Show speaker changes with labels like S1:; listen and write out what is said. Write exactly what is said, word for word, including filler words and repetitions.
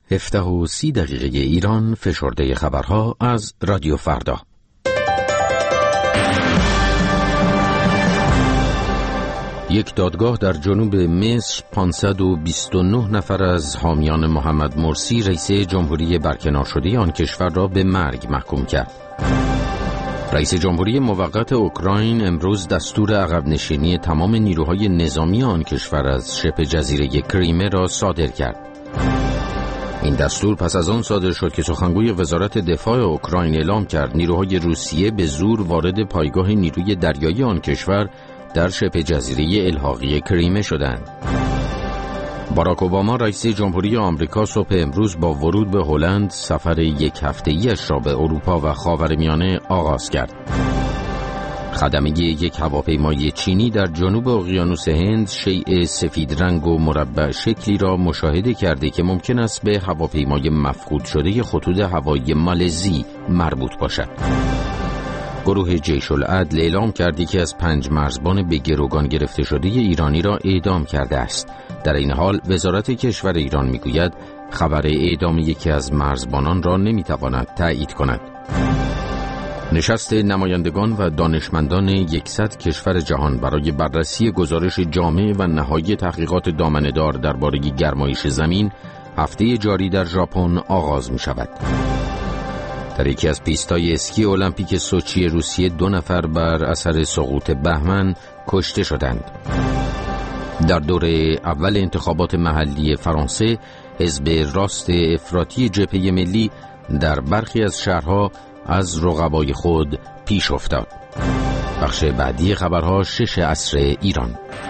S1: هفده و سی دقیقه ایران، فشرده خبرها از رادیو فردا. یک دادگاه در جنوب مصر پانصد و بیست و نه نفر از حامیان محمد مرسی رئیس جمهوری برکنار شده آن کشور را به مرگ محکوم کرد. رئیس جمهوری موقت اوکراین امروز دستور عقب نشینی تمام نیروهای نظامی آن کشور از شبه جزیره کریمه را صادر کرد. این دستور پس از آن صادر شد که سخنگوی وزارت دفاع اوکراین اعلام کرد نیروهای روسیه به زور وارد پایگاه نیروی دریایی آن کشور در شبه جزیره الحاقی کریمه شدند. باراک اوباما رئیس جمهوری آمریکا صبح امروز با ورود به هلند سفر یک هفته‌ایش را به اروپا و خاورمیانه آغاز کرد. خدمه یک هواپیمای چینی در جنوب اقیانوس هند شیء سفید رنگ و مربع شکلی را مشاهده کرده که ممکن است به هواپیمای مفقود شده خطوط هوایی مالزی مربوط باشد. گروه جیش العدل اعلام کرد که از پنج مرزبان به گروگان گرفته شده ایرانی را اعدام کرده است. در این حال وزارت کشور ایران میگوید خبر اعدام یکی از مرزبانان را نمیتواند تایید کند. نشست نمایندگان و دانشمندان صد کشور جهان برای بررسی گزارش جامع و نهایی تحقیقات دامنه‌دار درباره گرمایش زمین هفته جاری در ژاپن آغاز می شود. در یکی از پیستای اسکی المپیک سوچی روسیه دو نفر بر اثر سقوط بهمن کشته شدند. در دوره اول انتخابات محلی فرانسه، حزب راست افراطی جبهه ملی در برخی از شهرها از رقبای خود پیش افتاد. بخش بعدی خبرها شش عصر ایران.